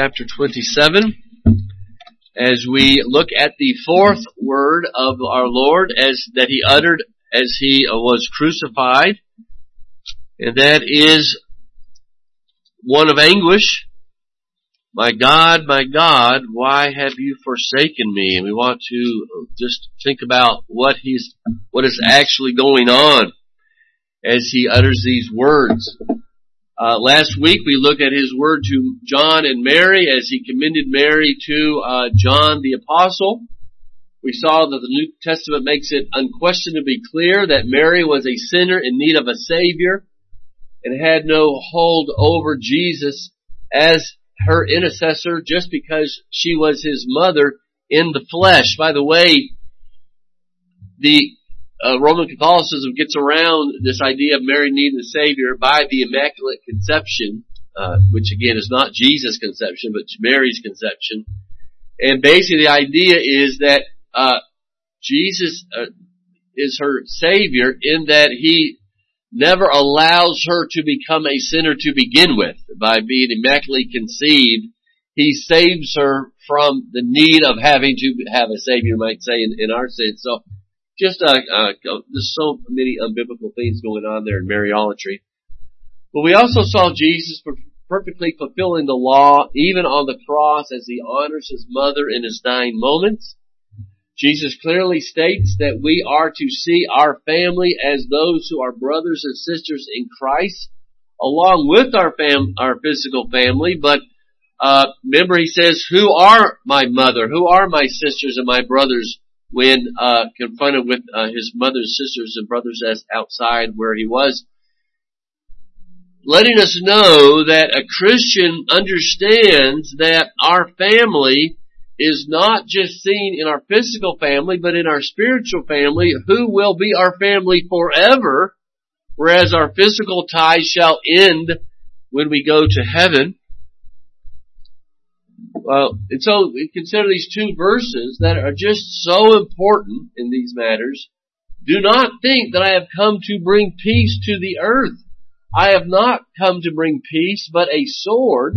chapter 27 as we look at the fourth word of our Lord that He uttered as He was crucified. And that is one of anguish. My God, why have you forsaken me? And we want to just think about what is actually going on as He utters these words. Last week we looked at His word to John and Mary as He commended Mary to John the Apostle. We saw that the New Testament makes it unquestionably clear that Mary was a sinner in need of a Savior and had no hold over Jesus as her intercessor just because she was His mother in the flesh. By the way, the Roman Catholicism gets around this idea of Mary needing a Savior by the Immaculate Conception, which again is not Jesus' conception, but Mary's conception. And basically the idea is that Jesus is her Savior in that He never allows her to become a sinner to begin with. By being immaculately conceived, He saves her from the need of having to have a Savior, you might say, in our sense. So, just there's so many unbiblical things going on there in Mariolatry. But we also saw Jesus perfectly fulfilling the law, even on the cross, as He honors His mother in His dying moments. Jesus clearly states that we are to see our family as those who are brothers and sisters in Christ, along with our physical family. But remember, He says, "Who are my mother? Who are my sisters and my brothers?" When confronted with His mother's sisters and brothers as outside where He was, letting us know that a Christian understands that our family is not just seen in our physical family, but in our spiritual family, who will be our family forever, whereas our physical ties shall end when we go to heaven. And so we consider these two verses that are just so important in these matters. Do not think that I have come to bring peace to the earth. I have not come to bring peace, but a sword.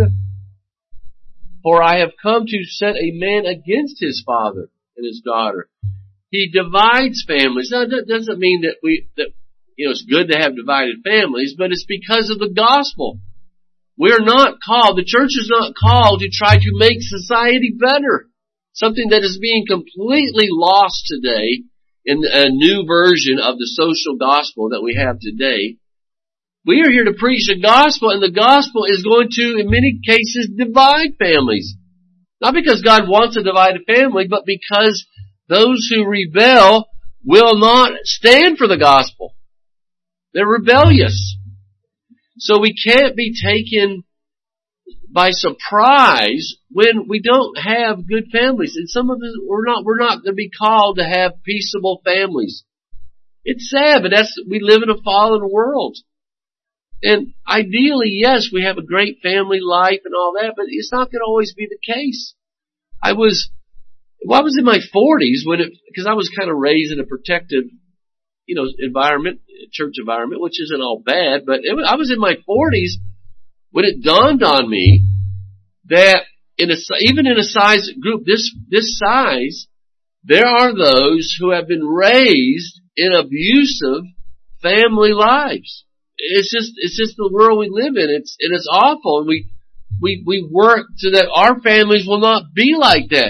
For I have come to set a man against his father and his daughter. He divides families. Now, that doesn't mean that it's good to have divided families, but it's because of the gospel. We're not called, the church is not called to try to make society better. Something that is being completely lost today in a new version of the social gospel that we have today. We are here to preach the gospel, and the gospel is going to, in many cases, divide families. Not because God wants a divided family, but because those who rebel will not stand for the gospel. They're rebellious. So we can't be taken by surprise when we don't have good families. And some of us, we're not going to be called to have peaceable families. It's sad, but we live in a fallen world. And ideally, yes, we have a great family life and all that, but it's not going to always be the case. I was in my 40s because I was kind of raised in a protective, environment, church environment, which isn't all bad, but I was in my 40s when it dawned on me that even in a size group this size, there are those who have been raised in abusive family lives. It's just the world we live in. It's awful, and we work so that our families will not be like that.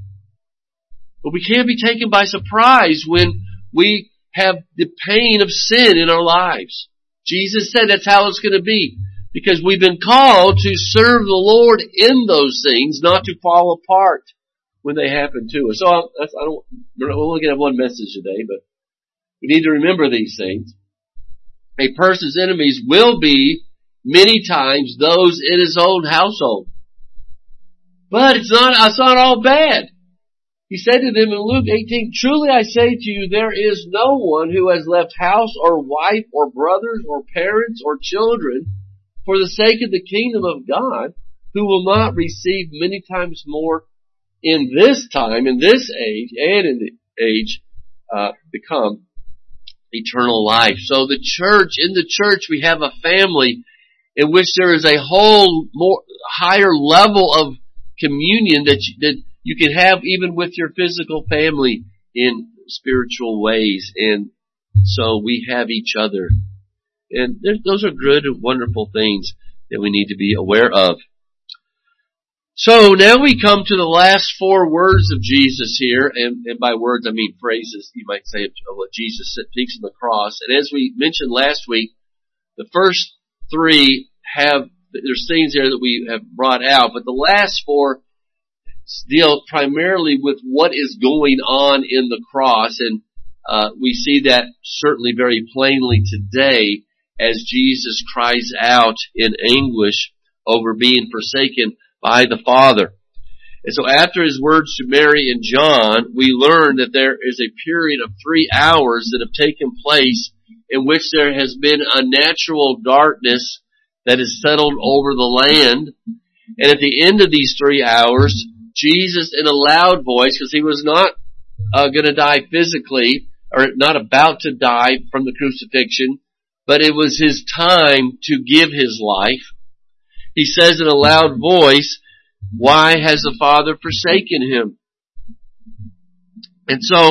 But we can't be taken by surprise when we have the pain of sin in our lives. Jesus said that's how it's going to be, because we've been called to serve the Lord in those things, not to fall apart when they happen to us. So we're only going to have one message today, but we need to remember these things. A person's enemies will be many times those in his own household. But it's not all bad. He said to them in Luke 18, "Truly I say to you, there is no one who has left house or wife or brothers or parents or children for the sake of the kingdom of God who will not receive many times more in this time, in this age, and in the age to come, eternal life." So in the church we have a family, in which there is a whole more higher level of communion that you can have even with your physical family in spiritual ways. And so we have each other. And those are good and wonderful things that we need to be aware of. So now we come to the last 4 words of Jesus here, and by words I mean phrases, you might say, of what Jesus speaks on the cross. And as we mentioned last week, the first 3 there's things there that we have brought out, but the last 4 deal primarily with what is going on in the cross, and we see that certainly very plainly today as Jesus cries out in anguish over being forsaken by the Father. And so after his words to Mary and John, we learn that there is a period of 3 hours that have taken place in which there has been a natural darkness that has settled over the land. And at the end of these 3 hours, Jesus, in a loud voice, because he was not going to die physically, or not about to die from the crucifixion, but it was his time to give his life. He says in a loud voice, "Why has the Father forsaken him?" And so,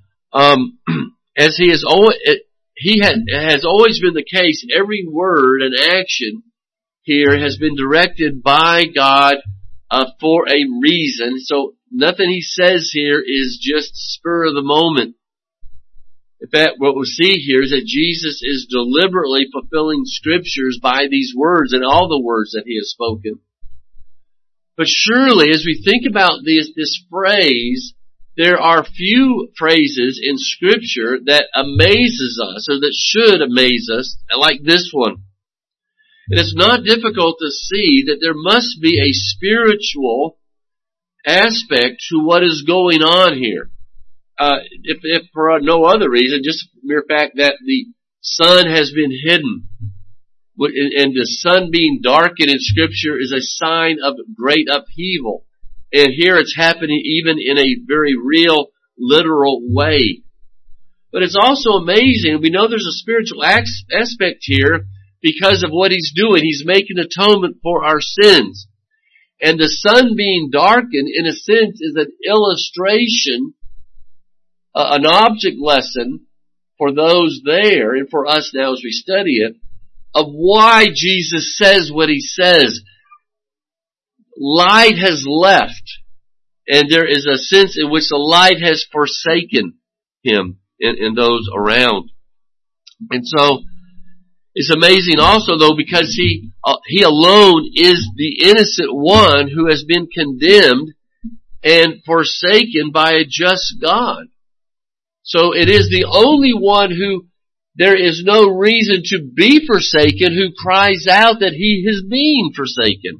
as he has always been the case, every word and action here has been directed by God for a reason. So nothing he says here is just spur of the moment. In fact, what we see here is that Jesus is deliberately fulfilling scriptures by these words and all the words that he has spoken. But surely, as we think about this phrase, there are few phrases in scripture that amazes us, or that should amaze us, like this one. And it's not difficult to see that there must be a spiritual aspect to what is going on here. If for no other reason, just the mere fact that the sun has been hidden, and the sun being darkened in Scripture is a sign of great upheaval. And here it's happening even in a very real, literal way. But it's also amazing. We know there's a spiritual aspect here because of what he's doing. He's making atonement for our sins. And the sun being darkened, in a sense, is an illustration, an object lesson for those there, and for us now as we study it, of why Jesus says what he says. Light has left, and there is a sense in which the light has forsaken him and those around. And so, it's amazing also though, because he alone is the innocent one who has been condemned and forsaken by a just God. So it is the only one who there is no reason to be forsaken who cries out that he is being forsaken.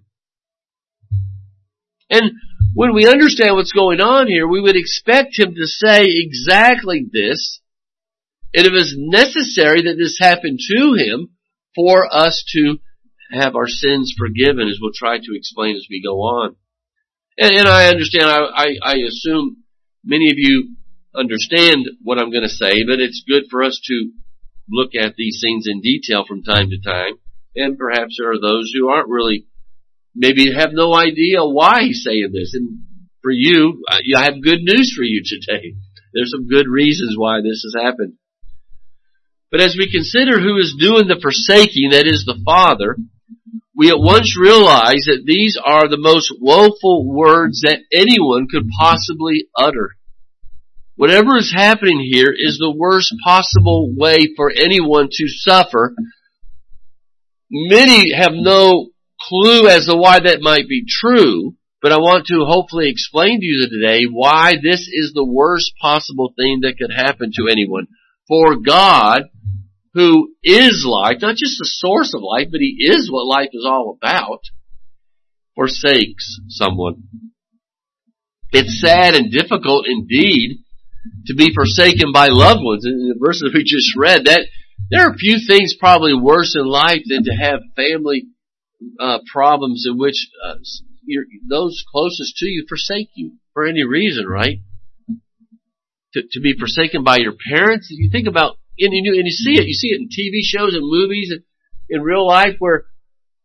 And when we understand what's going on here, we would expect him to say exactly this. And it was necessary that this happened to him for us to have our sins forgiven, as we'll try to explain as we go on. And I understand, I assume many of you understand what I'm going to say, but it's good for us to look at these things in detail from time to time. And perhaps there are those who aren't really, maybe have no idea why he's saying this. And for you, I have good news for you today. There's some good reasons why this has happened. But as we consider who is doing the forsaking, that is the Father, we at once realize that these are the most woeful words that anyone could possibly utter. Whatever is happening here is the worst possible way for anyone to suffer. Many have no clue as to why that might be true, but I want to hopefully explain to you today why this is the worst possible thing that could happen to anyone. For God, who is life, not just the source of life, but he is what life is all about, forsakes someone. It's sad and difficult indeed to be forsaken by loved ones. In the verse that we just read, that there are few things probably worse in life than to have family problems in which those closest to you forsake you for any reason, right? To be forsaken by your parents. You think about, and you see it in TV shows and movies and in real life where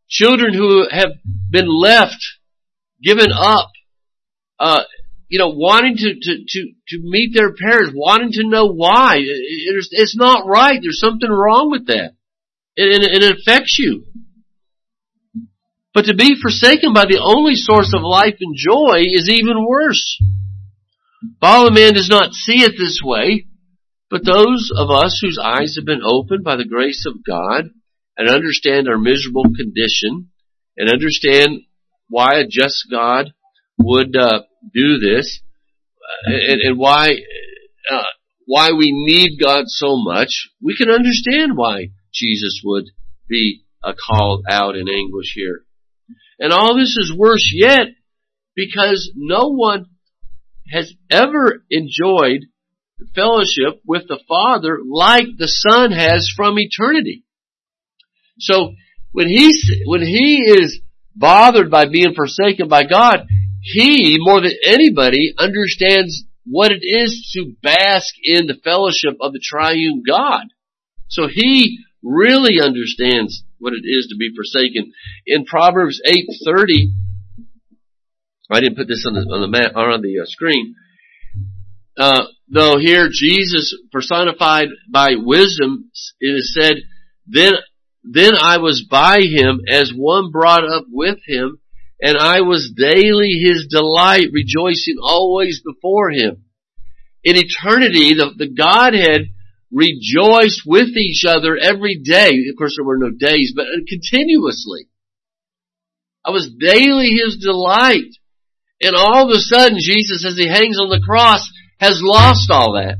Children who have been left, given up, wanting to meet their parents, wanting to know why. It's not right. There's something wrong with that. It affects you. But to be forsaken by the only source of life and joy is even worse. Fallen man does not see it this way, but those of us whose eyes have been opened by the grace of God and understand our miserable condition and understand why a just God would do this and why we need God so much, we can understand why Jesus would be called out in anguish here. And all this is worse yet because no one has ever enjoyed fellowship with the Father like the Son has from eternity. So when he is bothered by being forsaken by God, he, more than anybody, understands what it is to bask in the fellowship of the triune God. So he really understands what it is to be forsaken. In Proverbs 8:30, I didn't put this on the map or on the screen. Though here Jesus personified by wisdom, it is said, Then I was by him as one brought up with him, and I was daily his delight, rejoicing always before him. In eternity, the Godhead rejoiced with each other every day. Of course, there were no days, but continuously. I was daily his delight. And all of a sudden, Jesus, as he hangs on the cross, has lost all that.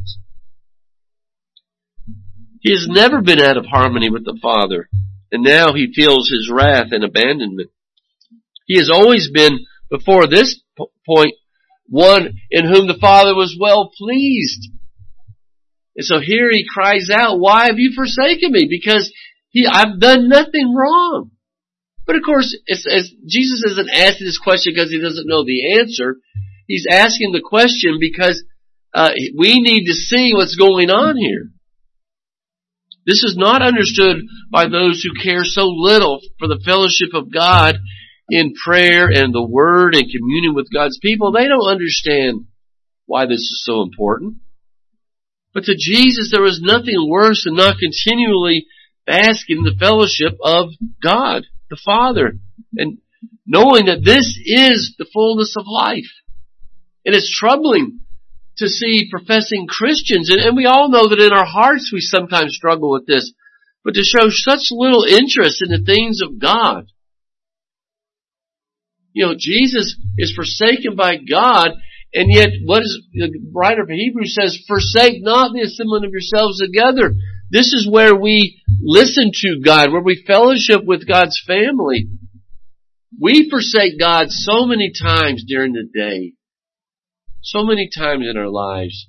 He has never been out of harmony with the Father, and now he feels his wrath and abandonment. He has always been, before this point, one in whom the Father was well pleased. And so here he cries out, why have you forsaken me? Because I've done nothing wrong. But of course, as Jesus isn't asking this question because he doesn't know the answer. He's asking the question because we need to see what's going on here. This is not understood by those who care so little for the fellowship of God in prayer and the Word and communion with God's people. They don't understand why this is so important. But to Jesus, there was nothing worse than not continually basking in the fellowship of God, the Father, and knowing that this is the fullness of life. And it's troubling to see professing Christians, and we all know that in our hearts we sometimes struggle with this, but to show such little interest in the things of God. Jesus is forsaken by God, and yet what is the writer of Hebrews says, forsake not the assembling of yourselves together. This is where we listen to God, where we fellowship with God's family. We forsake God so many times during the day. So many times in our lives.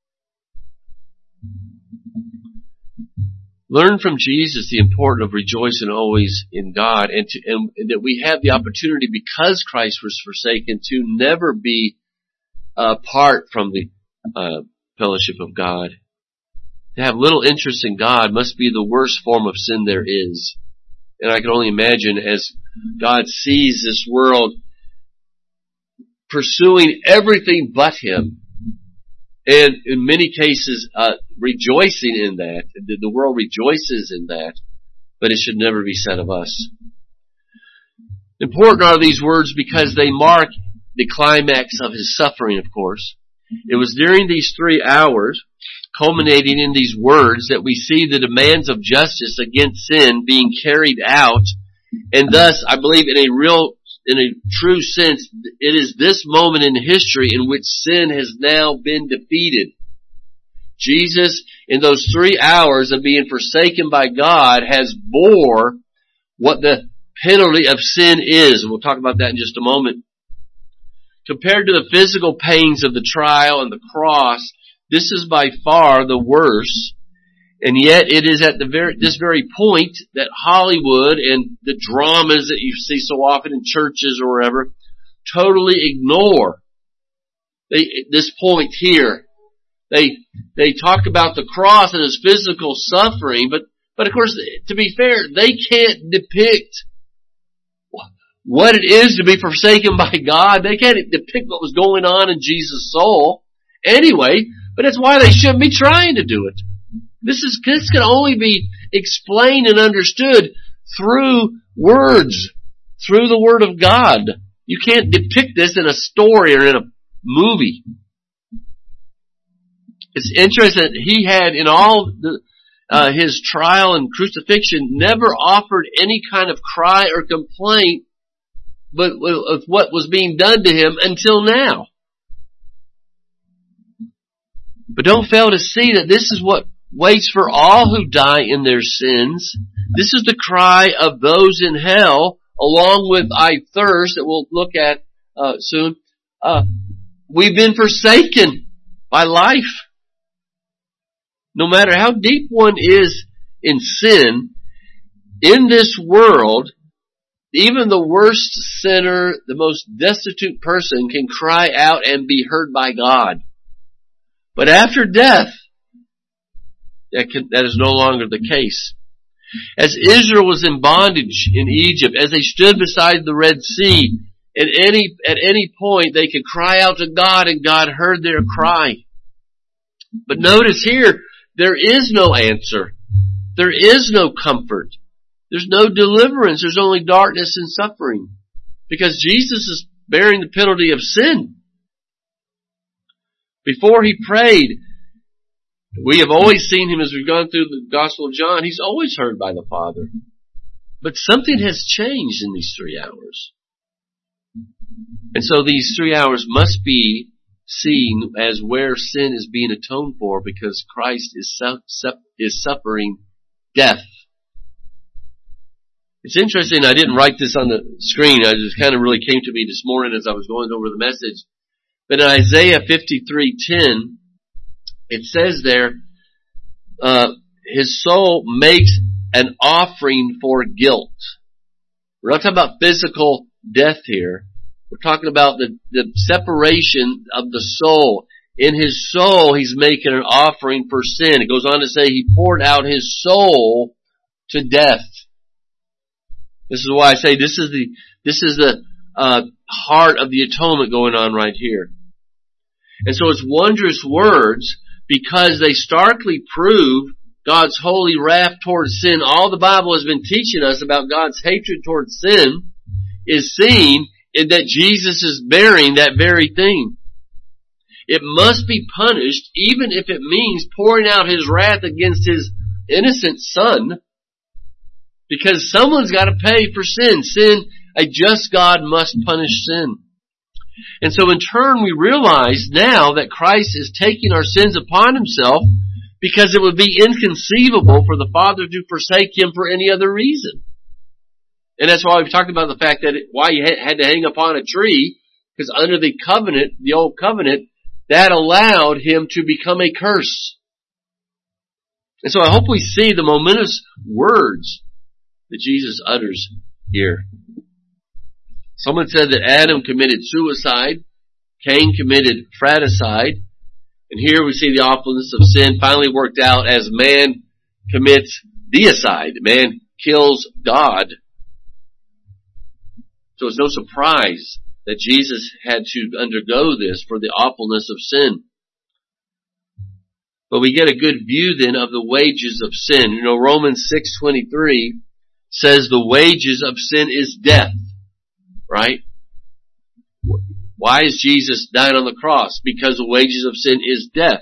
Learn from Jesus the importance of rejoicing always in God, and that we have the opportunity, because Christ was forsaken, to never be apart from the fellowship of God. To have little interest in God must be the worst form of sin there is. And I can only imagine as God sees this world pursuing everything but Him, and in many cases rejoicing in that. The world rejoices in that, but it should never be said of us. Important are these words because they mark the climax of His suffering, of course. It was during these 3 hours, culminating in these words, that we see the demands of justice against sin being carried out, and thus, I believe in a true sense, it is this moment in history in which sin has now been defeated. Jesus, in those 3 hours of being forsaken by God, has bore what the penalty of sin is. And we'll talk about that in just a moment. Compared to the physical pains of the trial and the cross, this is by far the worst. And yet it is at this very point that Hollywood and the dramas that you see so often in churches or wherever totally ignore this point here. They talk about the cross and its physical suffering, but of course, to be fair, they can't depict what it is to be forsaken by God. They can't depict what was going on in Jesus' soul anyway, but that's why they shouldn't be trying to do it. This can only be explained and understood through words, through the Word of God. You can't depict this in a story or in a movie. It's interesting that he had in all his trial and crucifixion never offered any kind of cry or complaint but of what was being done to him until now. But don't fail to see that this is what waits for all who die in their sins. This is the cry of those in hell, along with I thirst, that we'll look at soon. We've been forsaken by life. No matter how deep one is in sin, in this world, even the worst sinner, the most destitute person can cry out and be heard by God. But after death, that is no longer the case. As Israel was in bondage in Egypt, as they stood beside the Red Sea, at any point they could cry out to God and God heard their cry. But notice here, there is no answer. There is no comfort. There's no deliverance. There's only darkness and suffering. Because Jesus is bearing the penalty of sin. Before he prayed, we have always seen him as we've gone through the Gospel of John. He's always heard by the Father. But something has changed in these 3 hours. And so these 3 hours must be seen as where sin is being atoned for, because Christ is suffering death. It's interesting, I didn't write this on the screen. It just kind of really came to me this morning as I was going over the message. But in Isaiah 53:10, it says there, his soul makes an offering for guilt. We're not talking about physical death here. We're talking about the separation of the soul. In his soul, he's making an offering for sin. It goes on to say he poured out his soul to death. This is why I say this is the heart of the atonement going on right here. And so it's wondrous words because they starkly prove God's holy wrath towards sin. All the Bible has been teaching us about God's hatred towards sin is seen in that Jesus is bearing that very thing. It must be punished, even if it means pouring out his wrath against his innocent son, because someone's got to pay for sin. A just God must punish sin. And so in turn we realize now that Christ is taking our sins upon himself because it would be inconceivable for the Father to forsake him for any other reason. And that's why we've talked about the fact that why he had to hang upon a tree, because under the covenant, the old covenant, that allowed him to become a curse. And so I hope we see the momentous words that Jesus utters here. Someone said that Adam committed suicide, Cain committed fratricide, and here we see the awfulness of sin finally worked out as man commits deicide. Man kills God. So it's no surprise that Jesus had to undergo this for the awfulness of sin. But we get a good view then of the wages of sin. You know, Romans 6:23 says the wages of sin is death. Right? Why is Jesus dying on the cross? Because the wages of sin is death.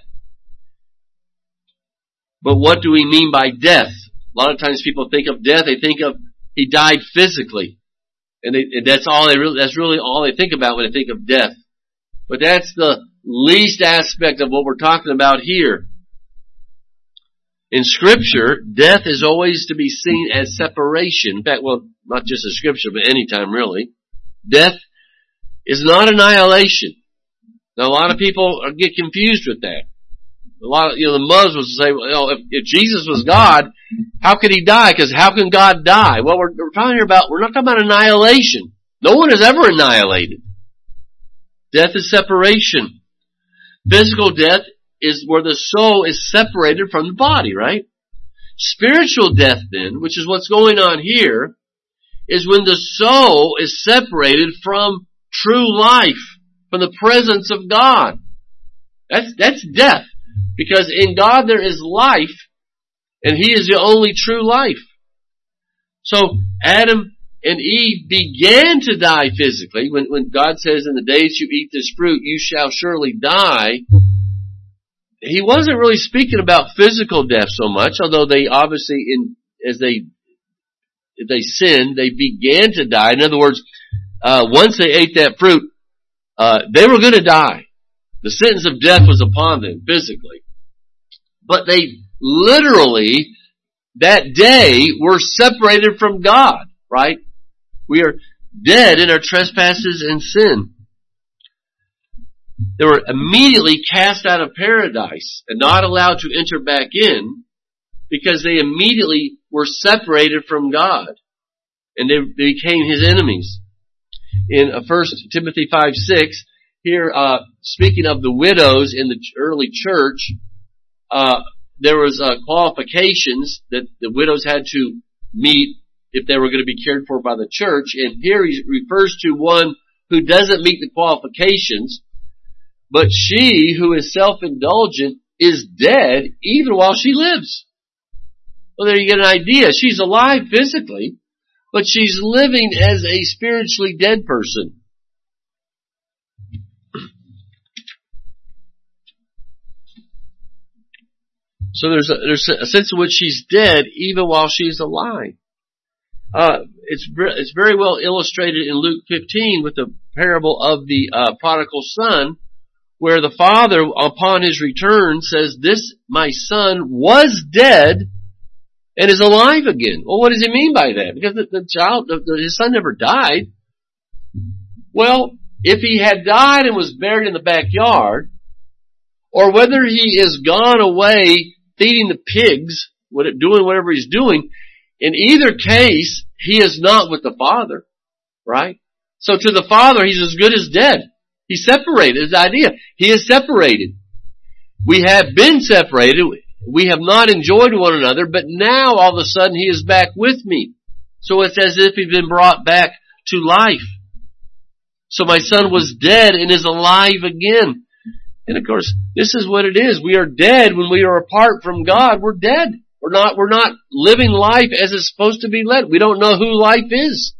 But what do we mean by death? A lot of times people think of death, they think of he died physically. And that's really all they think about when they think of death. But that's the least aspect of what we're talking about here. In Scripture, death is always to be seen as separation. In fact, well, not just in Scripture, but any time really. Death is not annihilation. Now, a lot of people get confused with that. The Muslims say, well, if Jesus was God, how could he die? Because how can God die? Well, we're not talking about annihilation. No one is ever annihilated. Death is separation. Physical death is where the soul is separated from the body, right? Spiritual death then, which is what's going on here, is when the soul is separated from true life, from the presence of God. That's death. Because in God there is life, and He is the only true life. So Adam and Eve began to die physically. When God says, in the days you eat this fruit, you shall surely die, He wasn't really speaking about physical death so much, although they obviously, if they sinned, they began to die. In other words, once they ate that fruit, they were going to die. The sentence of death was upon them physically. But they literally, that day, were separated from God, right? We are dead in our trespasses and sin. They were immediately cast out of paradise and not allowed to enter back in because they immediately were separated from God and they became His enemies. In 1 Timothy 5:6, here, speaking of the widows in the early church, there was qualifications that the widows had to meet if they were going to be cared for by the church. And here he refers to one who doesn't meet the qualifications, but she who is self-indulgent is dead even while she lives. Well, there you get an idea. She's alive physically, but she's living as a spiritually dead person. So there's a sense in which she's dead even while she's alive. It's very well illustrated in Luke 15 with the parable of the prodigal son, where the father, upon his return, says, "This my son was dead and is alive again." Well, what does he mean by that? Because his son never died. Well, if he had died and was buried in the backyard, or whether he is gone away feeding the pigs, doing whatever he's doing, in either case, he is not with the Father, right? So to the Father, he's as good as dead. He's separated. It's the idea. He is separated. We have been separated. We have not enjoyed one another, but now all of a sudden he is back with me. So it's as if he's been brought back to life. So my son was dead and is alive again. And of course, this is what it is. We are dead when we are apart from God. We're dead. We're not living life as it's supposed to be led. We don't know who life is.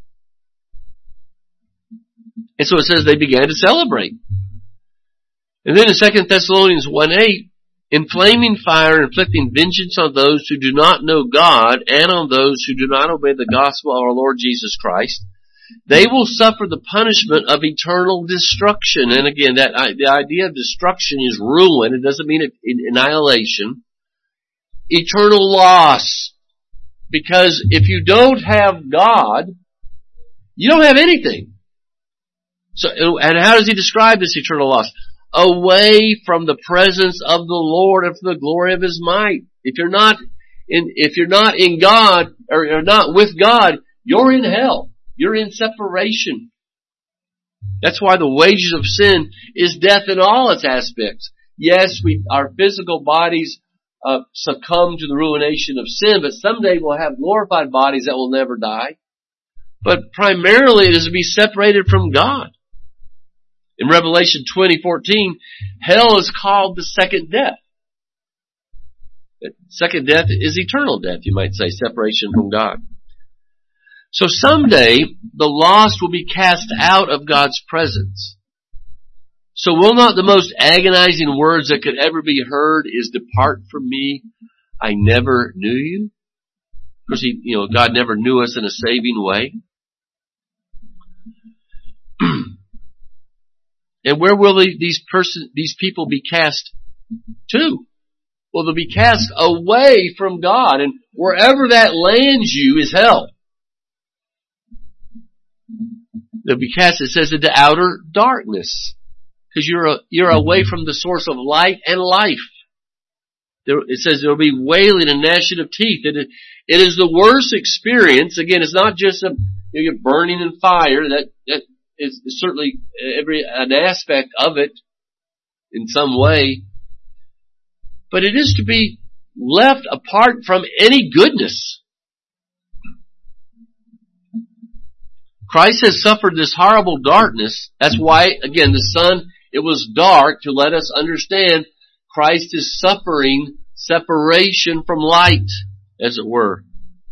And so it says they began to celebrate. And then in 2 Thessalonians 1:8, in flaming fire, inflicting vengeance on those who do not know God and on those who do not obey the gospel of our Lord Jesus Christ, they will suffer the punishment of eternal destruction. And again, the idea of destruction is ruin. It doesn't mean annihilation. Eternal loss. Because if you don't have God, you don't have anything. So, and how does he describe this eternal loss? Away from the presence of the Lord and from the glory of His might. If you're not in God, or you're not with God, you're in hell. You're in separation. That's why the wages of sin is death in all its aspects. Yes, our physical bodies succumb to the ruination of sin, but someday we'll have glorified bodies that will never die. But primarily it is to be separated from God. In Revelation 20:14, hell is called the second death. The second death is eternal death, you might say, separation from God. So someday, the lost will be cast out of God's presence. So will not the most agonizing words that could ever be heard is, "Depart from me, I never knew you"? Of course, God never knew us in a saving way. And where will these people be cast to? Well, they'll be cast away from God, and wherever that lands you is hell. They'll be cast, it says, into outer darkness. Because you're away from the source of light and life. It says there will be wailing and gnashing of teeth. It is the worst experience. Again, it's not just you're burning in fire. That is certainly an aspect of it in some way. But it is to be left apart from any goodness. Christ has suffered this horrible darkness. That's why, again, the sun, it was dark to let us understand Christ is suffering separation from light, as it were.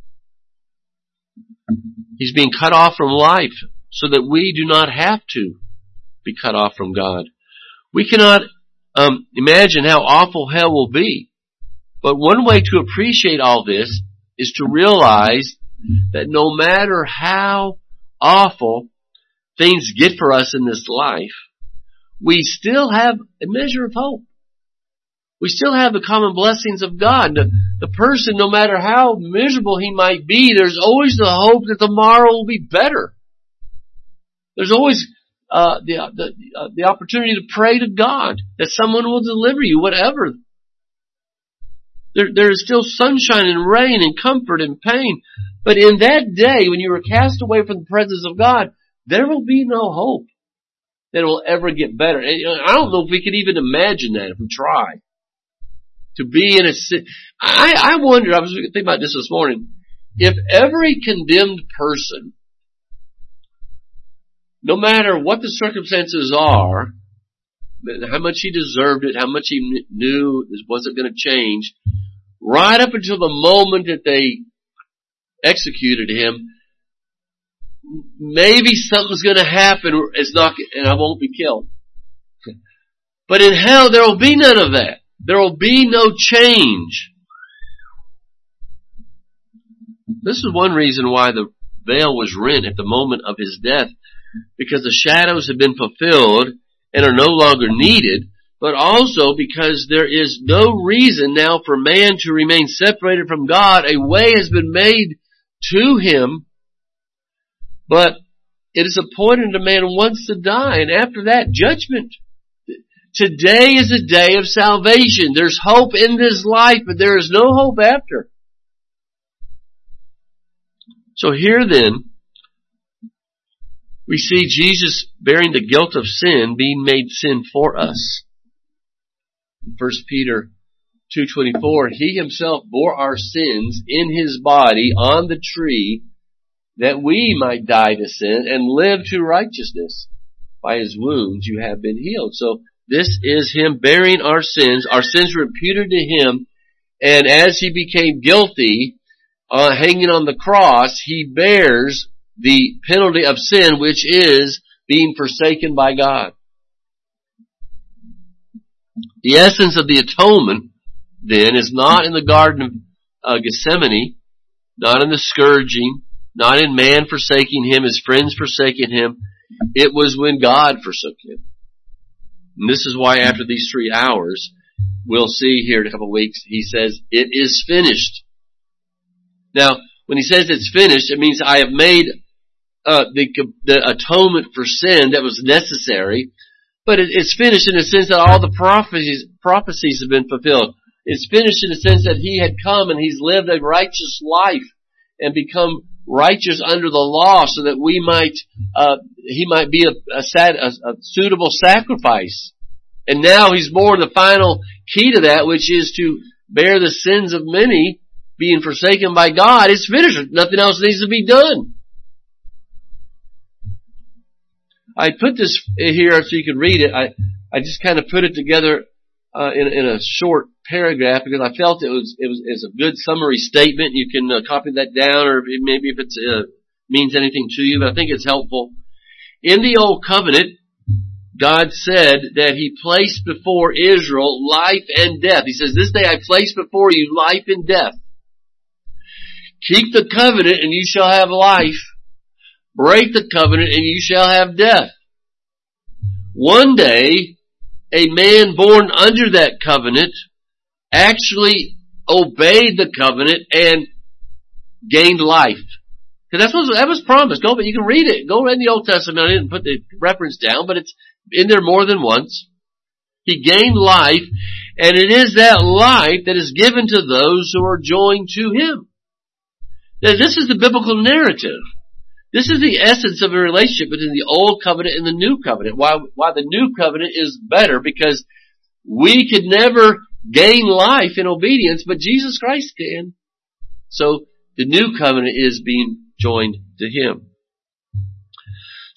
He's being cut off from life so that we do not have to be cut off from God. We cannot imagine how awful hell will be. But one way to appreciate all this is to realize that no matter how awful things get for us in this life, we still have a measure of hope. We still have the common blessings of God. The person, no matter how miserable he might be, there's always the hope that tomorrow will be better. There's always the opportunity to pray to God that someone will deliver you, whatever. There is still sunshine and rain and comfort and pain. But in that day, when you are cast away from the presence of God, there will be no hope that it will ever get better. And I don't know if we could even imagine that if we try. To be in a I wonder, I was thinking about this morning, if every condemned person, no matter what the circumstances are, how much he deserved it, how much he knew it wasn't going to change, right up until the moment that they executed him, maybe something's going to happen, it's not, and I won't be killed. But in hell, there will be none of that. There will be no change. This is one reason why the veil was rent at the moment of his death, because the shadows have been fulfilled and are no longer needed, but also because there is no reason now for man to remain separated from God. A way has been made to him, but it is appointed a man once to die, and after that, judgment. Today is a day of salvation. There's hope in this life, but there is no hope after. So here then, we see Jesus bearing the guilt of sin, being made sin for us. 1 Peter 2:24, He Himself bore our sins in His body on the tree, that we might die to sin and live to righteousness. By His wounds you have been healed. So this is Him bearing our sins. Our sins were imputed to Him, and as He became guilty, hanging on the cross, He bears the penalty of sin, which is being forsaken by God. The essence of the atonement, then, is not in the Garden of Gethsemane, not in the scourging, not in man forsaking Him, His friends forsaking Him. It was when God forsook Him. And this is why after these 3 hours, we'll see here in a couple of weeks, He says, it is finished. Now, when He says it's finished, it means I have made the atonement for sin that was necessary, but it's finished in the sense that all the prophecies have been fulfilled. It's finished in the sense that He had come and He's lived a righteous life and become righteous under the law, so that He might be a suitable sacrifice. And now He's born the final key to that, which is to bear the sins of many, being forsaken by God. It's finished. Nothing else needs to be done. I put this here so you can read it. I just kind of put it together in a short paragraph because I felt it was a good summary statement. You can copy that down, or maybe if it means anything to you, but I think it's helpful. In the Old Covenant, God said that He placed before Israel life and death. He says, this day I place before you life and death. Keep the covenant and you shall have life. Break the covenant and you shall have death. One day, a man born under that covenant actually obeyed the covenant and gained life. Because that was promised. But you can read it. Go read the Old Testament. I didn't put the reference down, but it's in there more than once. He gained life, and it is that life that is given to those who are joined to Him. Now, this is the biblical narrative. This is the essence of a relationship between the Old Covenant and the New Covenant. Why the New Covenant is better, because we could never gain life in obedience, but Jesus Christ can. So the New Covenant is being joined to Him.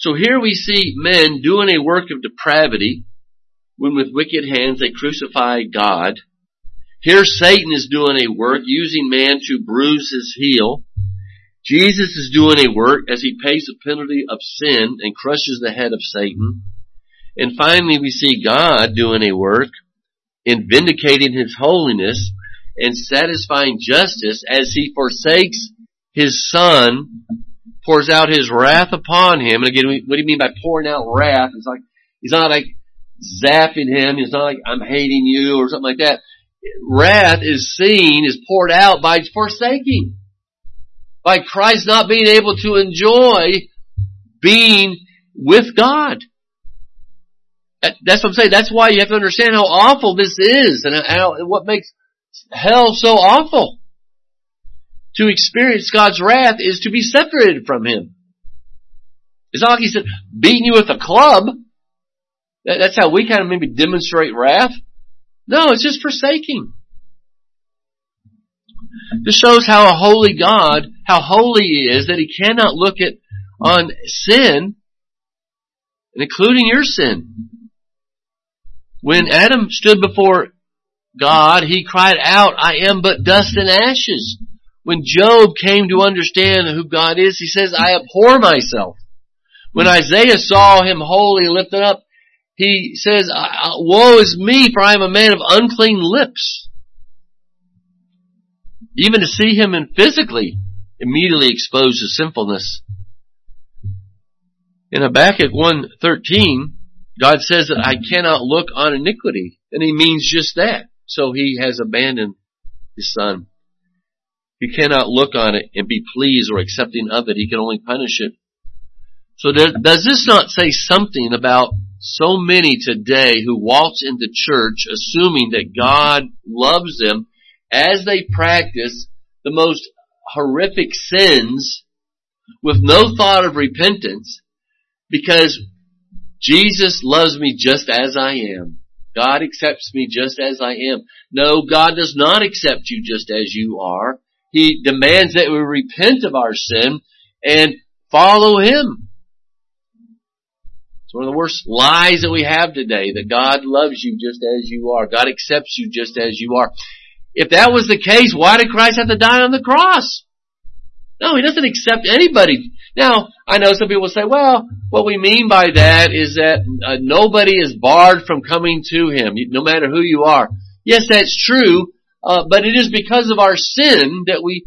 So here we see men doing a work of depravity when with wicked hands they crucify God. Here Satan is doing a work using man to bruise his heel. Jesus is doing a work as he pays the penalty of sin and crushes the head of Satan. And finally we see God doing a work in vindicating his holiness and satisfying justice as he forsakes his Son, pours out his wrath upon him. And again, what do you mean by pouring out wrath? It's like, he's not like zapping him. It's not like I'm hating you or something like that. Wrath is poured out by forsaking. By Christ not being able to enjoy being with God. That's what I'm saying. That's why you have to understand how awful this is and what makes hell so awful. To experience God's wrath is to be separated from Him. It's not like He said, beating you with a club. That's how we kind of maybe demonstrate wrath. No, it's just forsaking. This shows how a holy God, how holy He is, that He cannot look on sin, including your sin. When Adam stood before God, he cried out, I am but dust and ashes. When Job came to understand who God is, he says, I abhor myself. When Isaiah saw Him holy and lifted up, he says, woe is me, for I am a man of unclean lips. Even to see Him physically immediately exposed to sinfulness. In Habakkuk 1:13, God says that I cannot look on iniquity. And He means just that. So He has abandoned His Son. He cannot look on it and be pleased or accepting of it. He can only punish it. So does this not say something about so many today who waltz into church assuming that God loves them as they practice the most horrific sins with no thought of repentance because Jesus loves me just as I am. God accepts me just as I am. No, God does not accept you just as you are. He demands that we repent of our sin and follow Him. It's one of the worst lies that we have today, that God loves you just as you are. God accepts you just as you are. If that was the case, why did Christ have to die on the cross? No, He doesn't accept anybody. Now, I know some people say, well, what we mean by that is that nobody is barred from coming to Him, no matter who you are. Yes, that's true, but it is because of our sin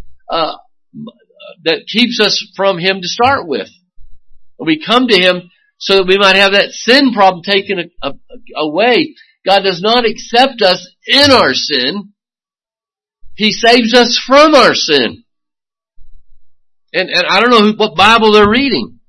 that keeps us from Him to start with. We come to Him so that we might have that sin problem taken away. God does not accept us in our sin. He saves us from our sin. And I don't know what Bible they're reading.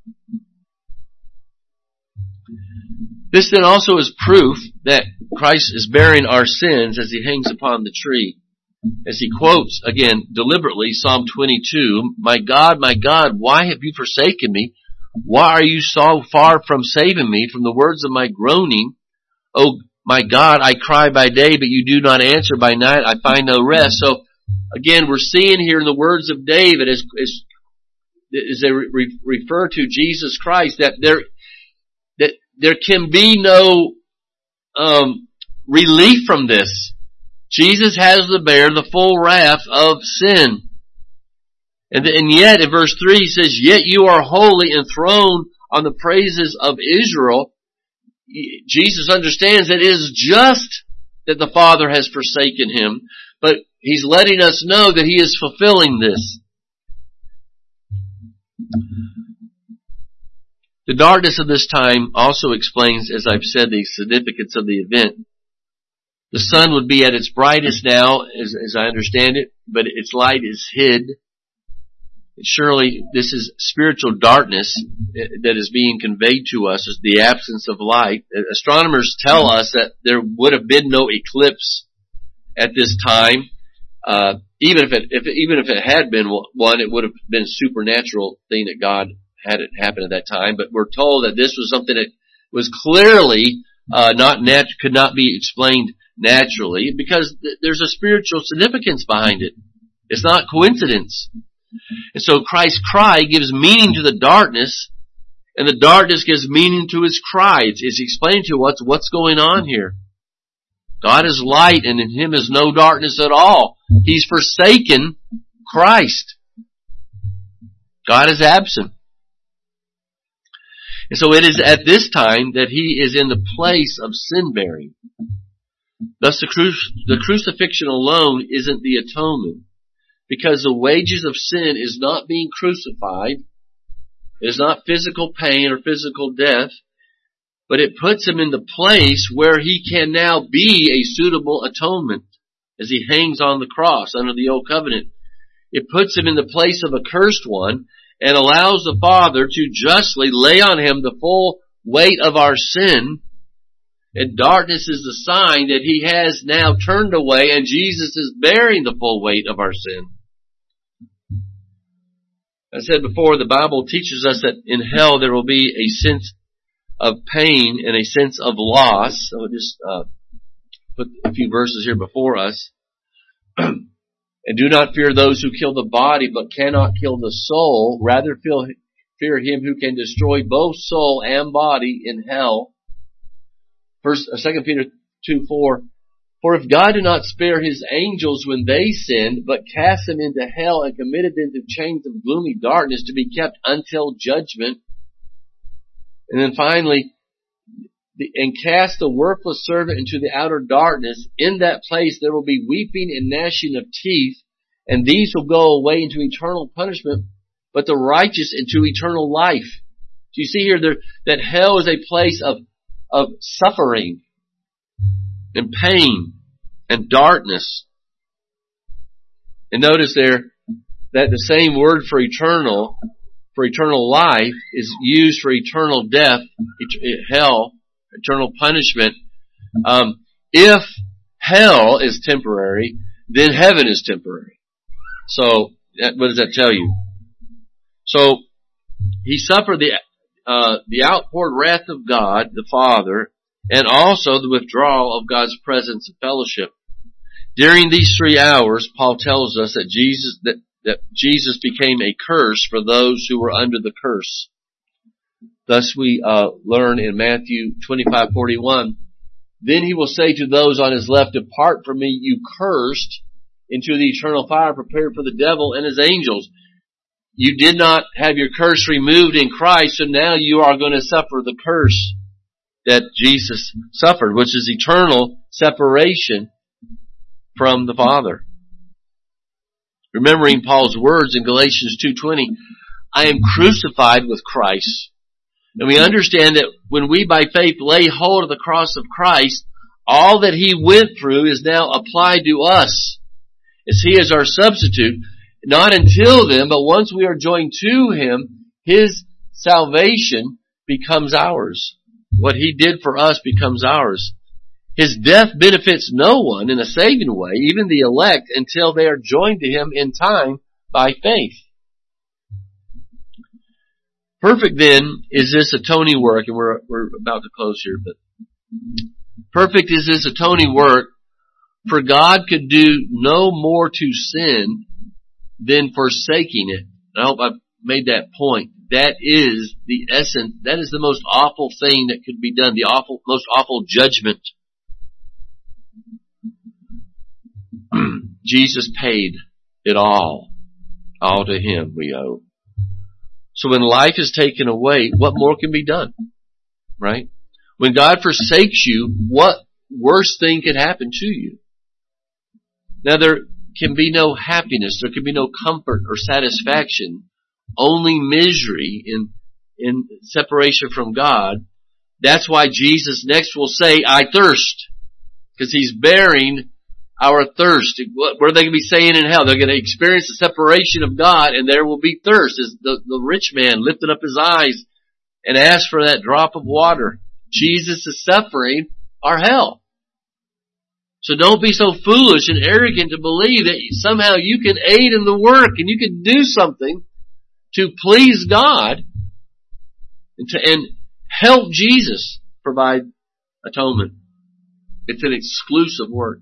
This then also is proof that Christ is bearing our sins as He hangs upon the tree. As He quotes, again, deliberately, Psalm 22, my God, why have you forsaken me? Why are you so far from saving me from the words of my groaning? Oh, my God, I cry by day, but you do not answer. By night, I find no rest. So, again, we're seeing here in the words of David as they refer to Jesus Christ, that there can be no relief from this. Jesus has to bear the full wrath of sin. And yet, in verse 3, he says, yet you are holy, enthroned on the praises of Israel. Jesus understands that it is just that the Father has forsaken Him, but He's letting us know that He is fulfilling this. The darkness of this time also explains, as I've said, the significance of the event. The sun would be at its brightest now, as I understand it, but its light is hid. Surely this is spiritual darkness that is being conveyed to us as the absence of light. Astronomers tell us that there would have been no eclipse at this time. Even if it had been one, it would have been a supernatural thing that God had it happen at that time. But we're told that this was something that was clearly could not be explained naturally, because there's a spiritual significance behind it. It's not coincidence. And so Christ's cry gives meaning to the darkness And the darkness gives meaning to his cry. It's explaining to us what's going on here. God is light, and in him is no darkness at all. He's forsaken Christ. God is absent. And so it is at this time that he is in the place of sin bearing. Thus the crucifixion alone isn't the atonement, because the wages of sin is not being crucified. It is not physical pain or physical death, but it puts him in the place where he can now be a suitable atonement as he hangs on the cross under the old covenant. It puts him in the place of a cursed one and allows the Father to justly lay on him the full weight of our sin. And darkness is the sign that he has now turned away and Jesus is bearing the full weight of our sin. I said before, the Bible teaches us that in hell there will be a sense of pain and a sense of loss. So I'll just put a few verses here before us. And do not fear those who kill the body, but cannot kill the soul. Rather fear him who can destroy both soul and body in hell. 2 Peter 2:4. For if God did not spare his angels when they sinned, but cast them into hell and committed them to chains of gloomy darkness to be kept until judgment. And then finally, and cast the worthless servant into the outer darkness. In that place there will be weeping and gnashing of teeth, and these will go away into eternal punishment, but the righteous into eternal life. So you see here that hell is a place of suffering and pain and darkness. And notice there that the same word for eternal life is used for eternal death, hell, eternal punishment. If hell is temporary, then heaven is temporary. So, what does that tell you? So, he suffered the outpoured wrath of God, the Father, and also the withdrawal of God's presence and fellowship. During these 3 hours, Paul tells us that Jesus became a curse for those who were under the curse. Thus we learn in Matthew 25:41, then he will say to those on his left, depart from me, you cursed, into the eternal fire prepared for the devil and his angels. You did not have your curse removed in Christ, so now you are going to suffer the curse that Jesus suffered, which is eternal separation from the Father. Remembering Paul's words in Galatians 2:20, I am crucified with Christ. And we understand that when we by faith lay hold of the cross of Christ, all that he went through is now applied to us, as he is our substitute. Not until then, but once we are joined to him, his salvation becomes ours. What he did for us becomes ours. His death benefits no one in a saving way, even the elect, until they are joined to him in time by faith. Perfect then is this atoning work, and we're about to close here, but perfect is this atoning work, for God could do no more to sin than forsaking it. I hope I've made that point. That is the essence, that is the most awful thing that could be done, most awful judgment. Jesus paid it all. All to him we owe. So when life is taken away, what more can be done? Right? When God forsakes you, what worse thing could happen to you? Now there can be no happiness, there can be no comfort or satisfaction, only misery in separation from God. That's why Jesus next will say, I thirst. Because he's bearing our thirst. What are they going to be saying in hell? They're going to experience the separation of God, and there will be thirst. As the rich man lifted up his eyes and asked for that drop of water. Jesus is suffering our hell. So don't be so foolish and arrogant to believe that somehow you can aid in the work and you can do something to please God and help Jesus provide atonement. It's an exclusive work.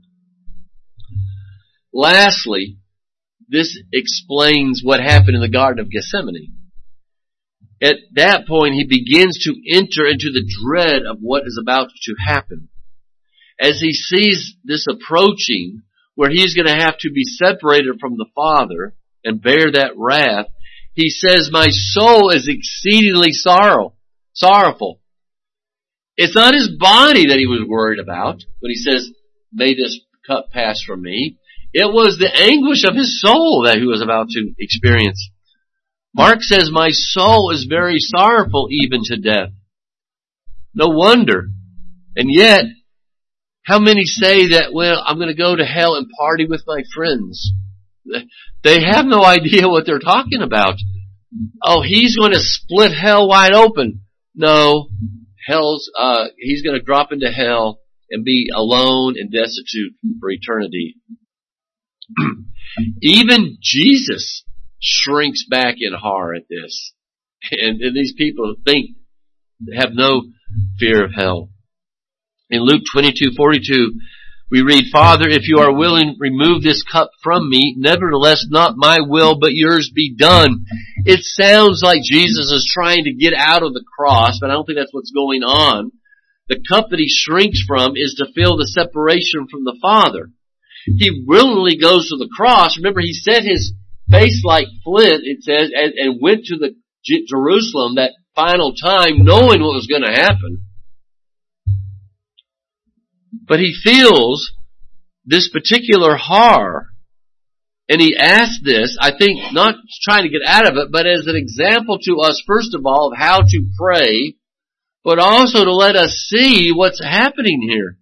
Lastly, this explains what happened in the Garden of Gethsemane. at that point he begins to enter into the dread of what is about to happen. As he sees this approaching, where he's going to have to be separated from the Father and bear that wrath, he says, my soul is exceedingly sorrowful. It's not his body that he was worried about when he says, may this cup pass from me. It was the anguish of his soul that he was about to experience. Mark says, my soul is very sorrowful even to death. No wonder. And yet, how many say that, well, I'm going to go to hell and party with my friends? They have no idea what they're talking about. Oh, he's going to split hell wide open. No, he's going to drop into hell and be alone and destitute for eternity. Even Jesus shrinks back in horror at this. And these people have no fear of hell. In Luke 22:42, we read, Father, if you are willing, remove this cup from me. Nevertheless, not my will, but yours be done. It sounds like Jesus is trying to get out of the cross, but I don't think that's what's going on. The cup that he shrinks from is to feel the separation from the Father. He willingly goes to the cross. Remember, he set his face like flint, it says, and went to the Jerusalem that final time, knowing what was going to happen. But he feels this particular horror, and he asks this, I think, not trying to get out of it, but as an example to us, first of all, of how to pray, but also to let us see what's happening here.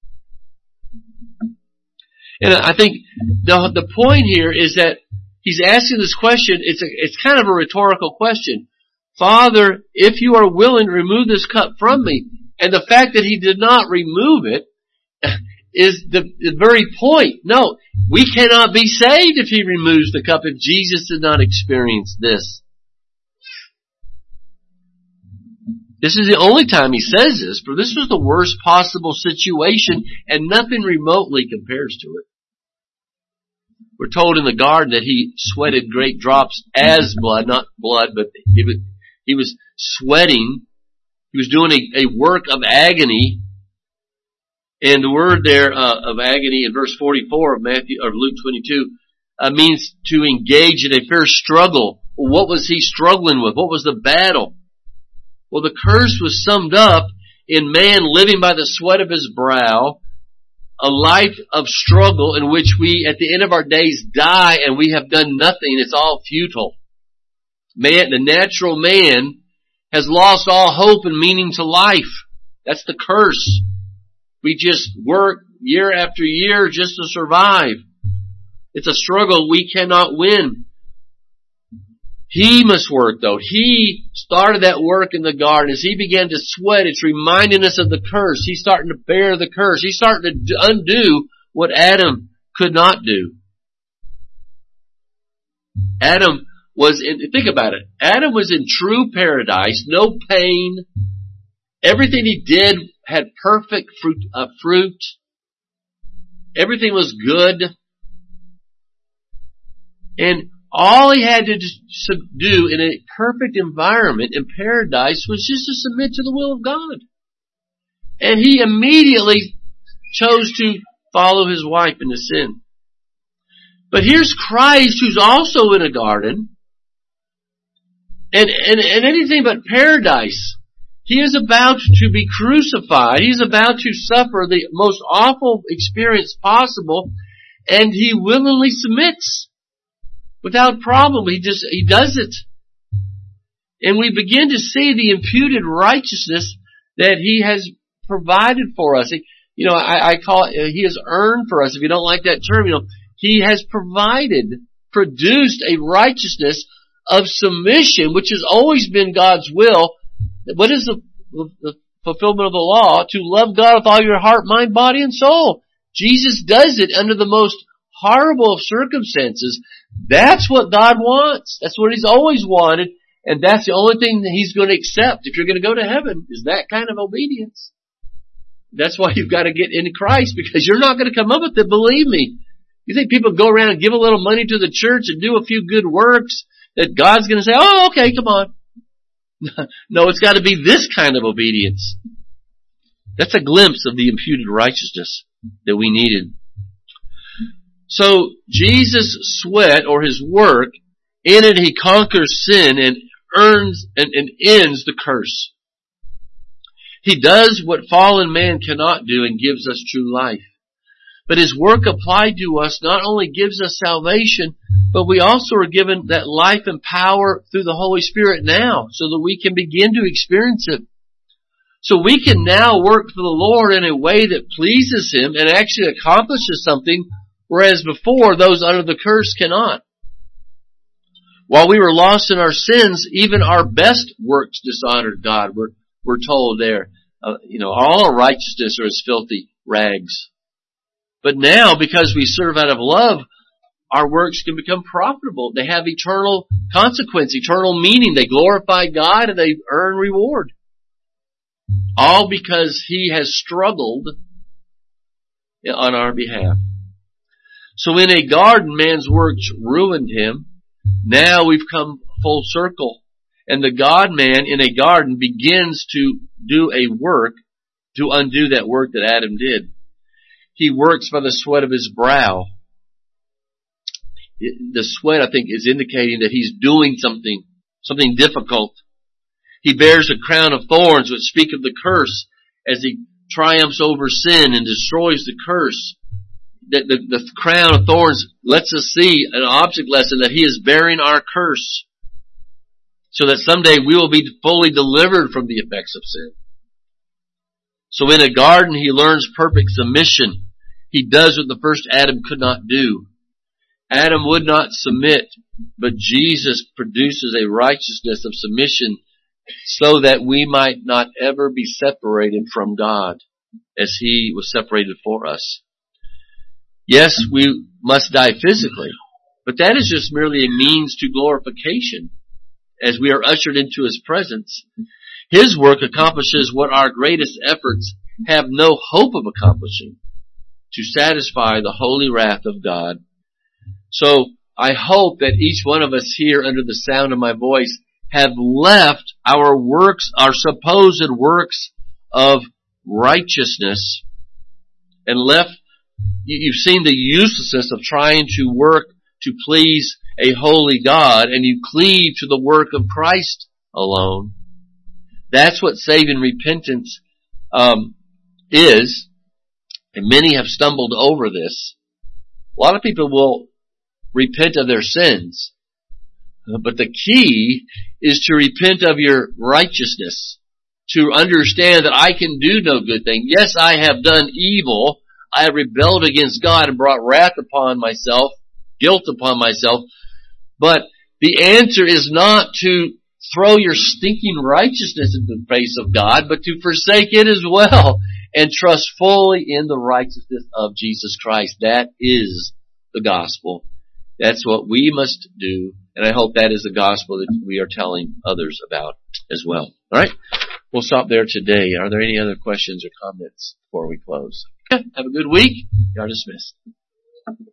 And I think the point here is that he's asking this question, it's kind of a rhetorical question. Father, if you are willing to remove this cup from me, and the fact that he did not remove it, is the very point. No, we cannot be saved if he removes the cup, if Jesus did not experience this. This is the only time he says this, for this was the worst possible situation, and nothing remotely compares to it. We're told in the garden that he sweated great drops as blood, not blood, but he was sweating. He was doing a work of agony. And the word there of agony in verse 44 of Luke 22 means to engage in a fierce struggle. Well, what was he struggling with? What was the battle? Well, the curse was summed up in man living by the sweat of his brow, a life of struggle in which we, at the end of our days, die and we have done nothing. It's all futile. Man, the natural man, has lost all hope and meaning to life. That's the curse. We just work year after year just to survive. It's a struggle we cannot win. He must work though. He started that work in the garden. As he began to sweat, it's reminding us of the curse. He's starting to bear the curse. He's starting to undo what Adam could not do. Adam was in, think about it. Adam was in true paradise, no pain. Everything he did had perfect fruit. Everything was good. And all he had to do in a perfect environment in paradise was just to submit to the will of God. And he immediately chose to follow his wife into sin. But here's Christ, who's also in a garden, and anything but paradise. He is about to be crucified. He's about to suffer the most awful experience possible, and he willingly submits without problem. He does it. And we begin to see the imputed righteousness that he has provided for us. I call it, he has earned for us. If you don't like that term, he has produced a righteousness of submission, which has always been God's will. What is the fulfillment of the law? To love God with all your heart, mind, body, and soul. Jesus does it under the most horrible of circumstances. That's what God wants. That's what he's always wanted. And that's the only thing that he's going to accept if you're going to go to heaven, is that kind of obedience. That's why you've got to get in Christ, because you're not going to come up with it, believe me. You think people go around and give a little money to the church and do a few good works, that God's going to say, oh, okay, come on. No, it's got to be this kind of obedience. That's a glimpse of the imputed righteousness that we needed. So Jesus' sweat or his work, in it he conquers sin and earns and ends the curse. He does what fallen man cannot do and gives us true life. But his work applied to us not only gives us salvation, but we also are given that life and power through the Holy Spirit now, so that we can begin to experience it. So we can now work for the Lord in a way that pleases him and actually accomplishes something, whereas before those under the curse cannot. While we were lost in our sins, even our best works dishonored God. We're told there, all our righteousness are as filthy rags. But now, because we serve out of love, our works can become profitable. They have eternal consequence, eternal meaning. They glorify God and they earn reward. All because he has struggled on our behalf. So in a garden, man's works ruined him. Now we've come full circle. And the God-man in a garden begins to do a work to undo that work that Adam did. He works by the sweat of his brow. The sweat, I think, is indicating that he's doing something difficult. He bears a crown of thorns which speak of the curse as he triumphs over sin and destroys the curse. The crown of thorns lets us see an object lesson that he is bearing our curse so that someday we will be fully delivered from the effects of sin. So in a garden, he learns perfect submission. He does what the first Adam could not do. Adam would not submit, but Jesus produces a righteousness of submission so that we might not ever be separated from God as he was separated for us. Yes, we must die physically, but that is just merely a means to glorification as we are ushered into his presence. His work accomplishes what our greatest efforts have no hope of accomplishing, to satisfy the holy wrath of God. So I hope that each one of us here under the sound of my voice have left our works, our supposed works of righteousness, and left, you've seen the uselessness of trying to work to please a holy God, and you cleave to the work of Christ alone. That's what saving repentance is, and many have stumbled over this. A lot of people will repent of their sins, but the key is to repent of your righteousness, to understand that I can do no good thing. Yes, I have done evil. I have rebelled against God and brought wrath upon myself, guilt upon myself. But the answer is not to throw your stinking righteousness into the face of God, but to forsake it as well and trust fully in the righteousness of Jesus Christ. That is the gospel. That's what we must do, and I hope that is the gospel that we are telling others about as well. All right? We'll stop there today. Are there any other questions or comments before we close? Okay. Have a good week. You are dismissed.